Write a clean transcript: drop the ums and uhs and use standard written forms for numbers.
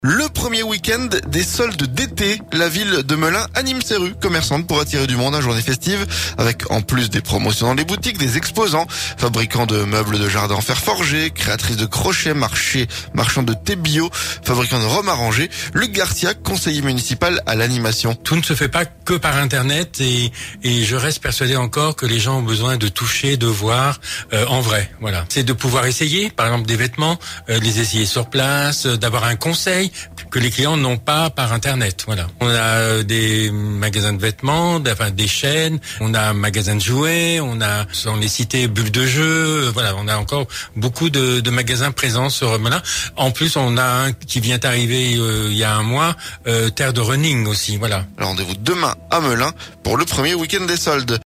Le premier week-end des soldes d'été, la ville de Melun anime ses rues commerçantes pour attirer du monde à journée festive, avec en plus des promotions dans les boutiques, des exposants, fabricants de meubles de jardin en fer forgé, créatrices de crochets, marchands de thé bio, fabricants de rhum arrangé. Luc Garcia, conseiller municipal à l'animation. Tout ne se fait pas que par Internet et je reste persuadé encore que les gens ont besoin de toucher, de voir en vrai. Voilà, c'est de pouvoir essayer, par exemple des vêtements, les essayer sur place, d'avoir un conseil que les clients n'ont pas par Internet. Voilà. On a des magasins de vêtements, des chaînes, on a un magasin de jouets, on les cités bulles de jeu. Voilà, on a encore beaucoup de magasins présents sur Melun. En plus, on a un qui vient d'arriver il y a un mois, Terre de Running aussi. Voilà. Alors rendez-vous demain à Melun pour le premier week-end des soldes.